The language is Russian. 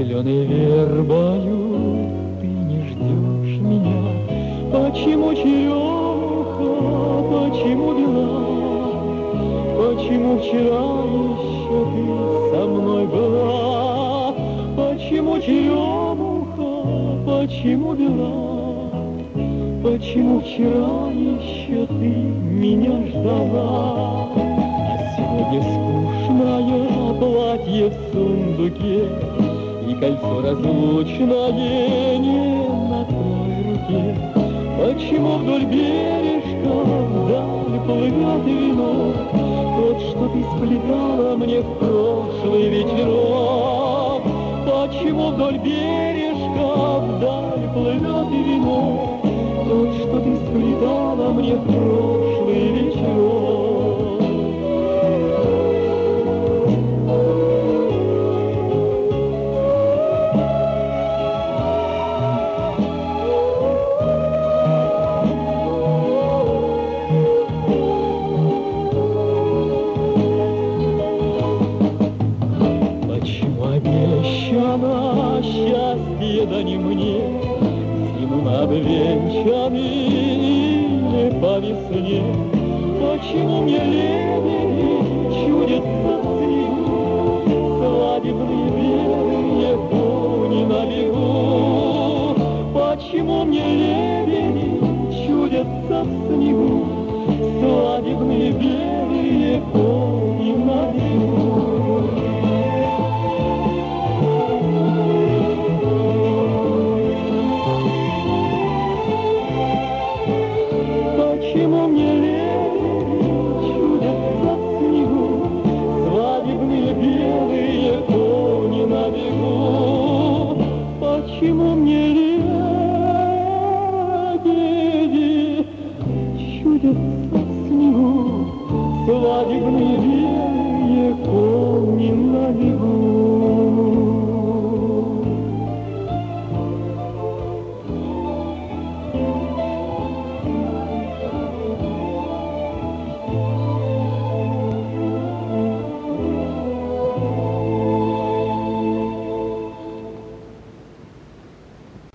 зеленой вербою ты не ждешь меня. Почему черемуха, почему бела? Почему вчера еще ты со мной была? Почему черемуха, почему бела? Почему вчера еще ты меня ждала? А сегодня скучное платье в сундуке и кольцо разлучное не на той руке. Почему вдоль бережка вдаль плывет вино, тот, что ты сплетала мне в прошлый вечерок? Почему вдоль бережка вдаль плывет вино, тот, что ты сплетала мне в прошлый вечерок? Обещано счастье, да не мне, зиму обвенчаны или по весне. Почему мне лебеди чудятся в снегу, свадебные белые кони на бегу? Почему мне лебеди чудятся в снегу, свадебные белые кони на бегу? Почему мне лебеди чудятся в снегу, свадебные белые кони на бегу? Почему мне лебеди чудятся в снегу, свадебные белые кони на бегу?